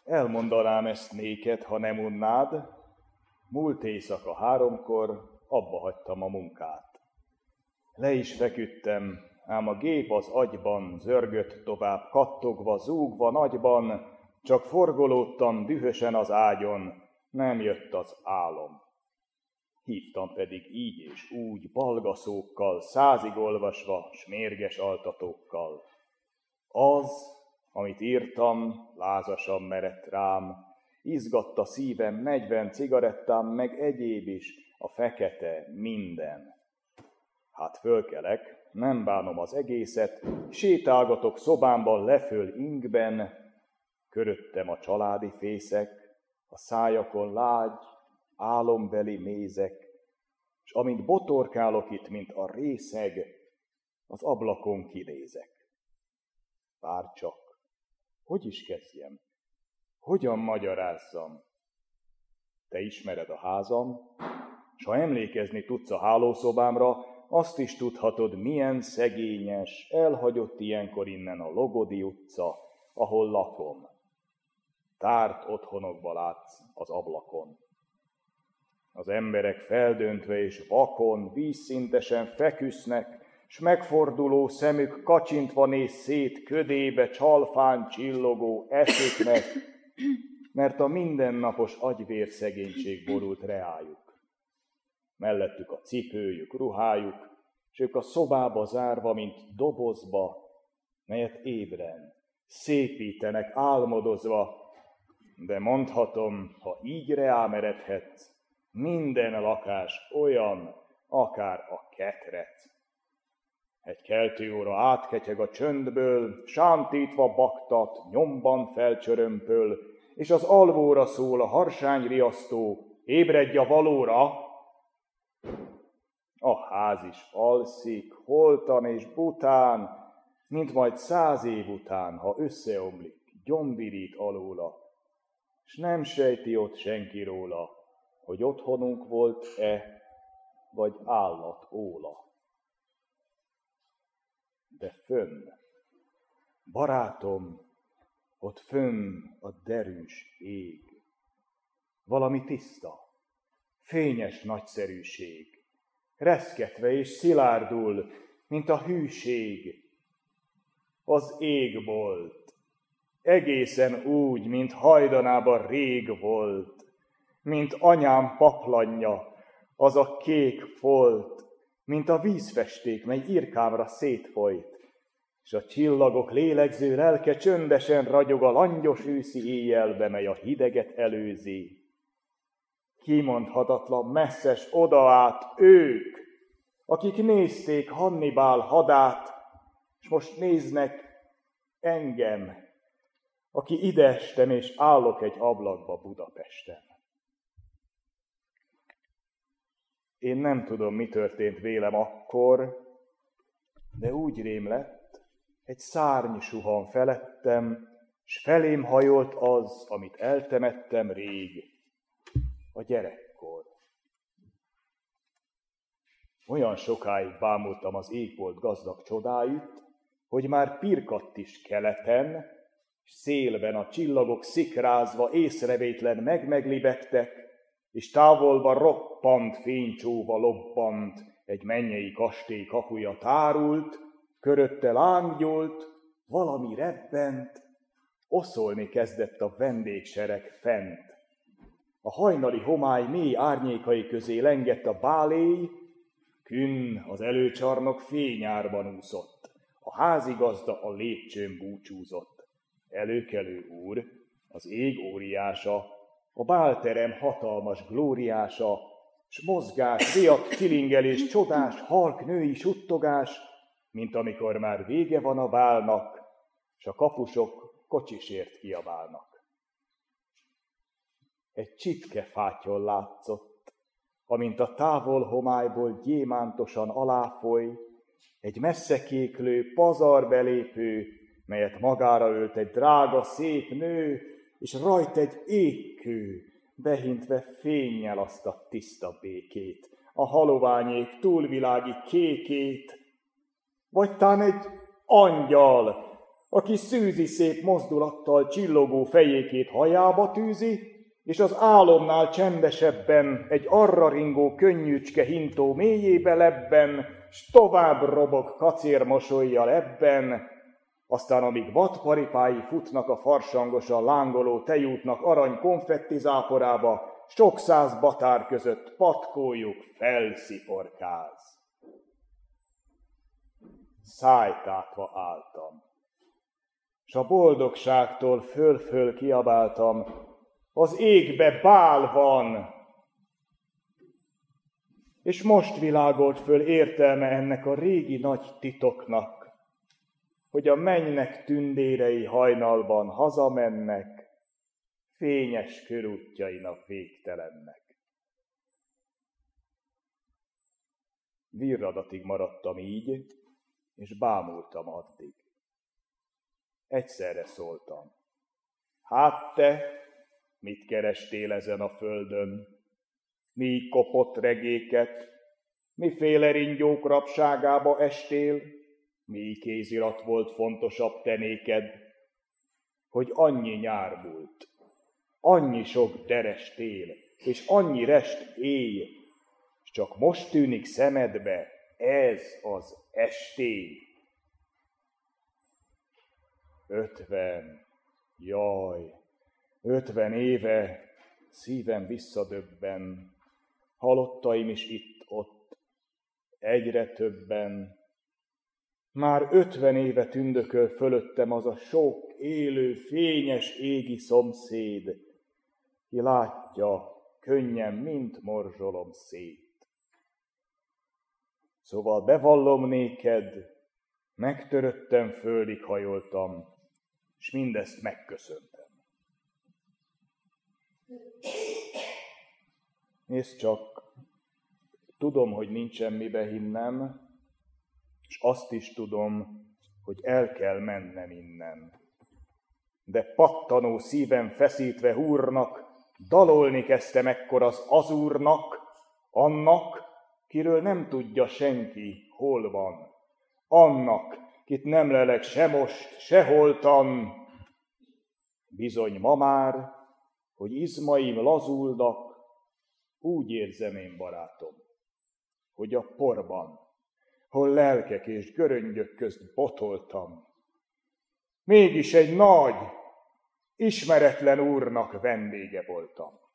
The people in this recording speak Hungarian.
elmondanám ezt néked, ha nem unnád. Múlt éjszaka 3-kor abba hagytam a munkát. Le is feküdtem, ám a gép az agyban zörgött tovább, kattogva, zúgva nagyban, csak forgolódtam dühösen az ágyon, nem jött az álom. Hívtam pedig így és úgy, balgaszókkal, 100-ig olvasva, s mérges altatókkal. Az, amit írtam, lázasan merett rám, izgatta szívem 40 cigarettám, meg egyéb is, a fekete, minden. Hát fölkelek, nem bánom az egészet, sétálgatok szobámban leföl ingben, köröttem a családi fészek, a szájakon lágy, álombeli mézek, s amint botorkálok itt, mint a részeg, az ablakon kinézek. Bárcsak, hogy is kezdjem? Hogyan magyarázzam? Te ismered a házam, s ha emlékezni tudsz a hálószobámra, azt is tudhatod, milyen szegényes, elhagyott ilyenkor innen a Logodi utca, ahol lakom. Tárt otthonokba látsz az ablakon. Az emberek feldöntve és vakon, vízszintesen feküsznek, s megforduló szemük kacsintva néz szét ködébe csalfán csillogó eszüknek, mert a mindennapos agyvérszegénység borult reájuk. Mellettük a cipőjük, ruhájuk, s ők a szobába zárva, mint dobozba, melyet ébren, szépítenek álmodozva, de mondhatom, ha így reámeredhetsz, minden lakás olyan, akár a ketret. Egy keltőóra átketyeg a csöndből, sántítva baktat, nyomban felcsörömpöl, és az alvóra szól a harsányriasztó, ébredj a valóra! A ház is alszik, holtan és bután, mint majd 100 év után, ha összeomlik, gyomvirít alóla, s nem sejti ott senki róla, hogy otthonunk volt-e, vagy állat óla. De fönn, barátom, ott fönn a derűs ég. Valami tiszta, fényes nagyszerűség, reszketve és szilárdul, mint a hűség. Az égbolt, egészen úgy, mint hajdanában rég volt, mint anyám paplanja, az a kék folt, mint a vízfesték, mely irkámra szétfolyt, s a csillagok lélegző lelke csöndesen ragyog a langyos őszi éjjelbe, mely a hideget előzi. Kimondhatatlan messzes oda át ők, akik nézték Hannibál hadát, s most néznek engem, aki ideestem és állok egy ablakba Budapesten. Én nem tudom, mi történt vélem akkor, de úgy rém lett, egy szárny suhan felettem, s felém hajolt az, amit eltemettem rég, a gyerekkor. Olyan sokáig bámultam az égbolt gazdag csodáit, hogy már pirkadt is keleten, s szélben a csillagok szikrázva észrevétlen megmeglibegtek, és távolba roppant fénycsóva lobbant, egy mennyei kastély kapuja tárult, körötte lángyolt, valami rebbent, oszolni kezdett a vendégsereg fent. A hajnali homály mély árnyékai közé lengett a báléj, künn az előcsarnok fényárban úszott, a házigazda a lépcsőn búcsúzott. Előkelő úr, az ég óriása, a bálterem hatalmas glóriása, s mozgás, riadt kilingelés, csodás, halk női suttogás, mint amikor már vége van a bálnak, s a kapusok kocsisért kiabálnak. Egy csipke fáttyol látszott, amint a távol homályból gyémántosan aláfoly, egy messzekéklő, pazar belépő, melyet magára ölt egy drága, szép nő, és rajt egy égkő, behintve fénnyel azt a tiszta békét, a haloványék túlvilági kékét, vagy tán egy angyal, aki szűzi szép mozdulattal csillogó fejékét hajába tűzi, és az álomnál csendesebben egy arra ringó könnyűcske hintó mélyébe lebben, s tovább robog kacérmosollyal ebben, aztán amíg vadparipái futnak a farsangosan lángoló tejútnak arany konfettizáporába, sok száz batár között patkójuk felsziporkáz. Szájtátva álltam, s a boldogságtól föl-föl kiabáltam, az égbe bál van! És most világolt föl értelme ennek a régi nagy titoknak, hogy a mennynek tündérei hajnalban hazamennek, fényes körútjain a végtelennek. Virradatig maradtam így, és bámultam addig. Egyszerre szóltam. Hát te, mit kerestél ezen a földön? Mi kopott regéket, miféle ringyók rabságába estél, mi kézirat volt fontosabb tenéked, hogy annyi nyár múlt, annyi sok deres tél, és annyi rest éj, és csak most tűnik szemedbe ez az estély. 50, jaj, 50 éve szívem visszadöbben, halottaim is itt-ott, egyre többen. Már 50 éve tündököl fölöttem az a sok élő, fényes égi szomszéd, ki látja, könnyen, mint morzsolom szét. Szóval bevallom néked, megtöröttem, földig hajoltam, s mindezt megköszöntem. Nézd csak, tudom, hogy nincsen mibe hinnem, és azt is tudom, hogy el kell mennem innen. De pattanó szívem feszítve húrnak, dalolni kezdtem ekkor az úrnak, annak, kiről nem tudja senki, hol van. Annak, kit nem lelek se most, se holtan. Bizony ma már, hogy izmaim lazulnak, úgy érzem én, barátom, hogy a porban, hol lelkek és göröngyök közt botoltam, mégis egy nagy, ismeretlen úrnak vendége voltam.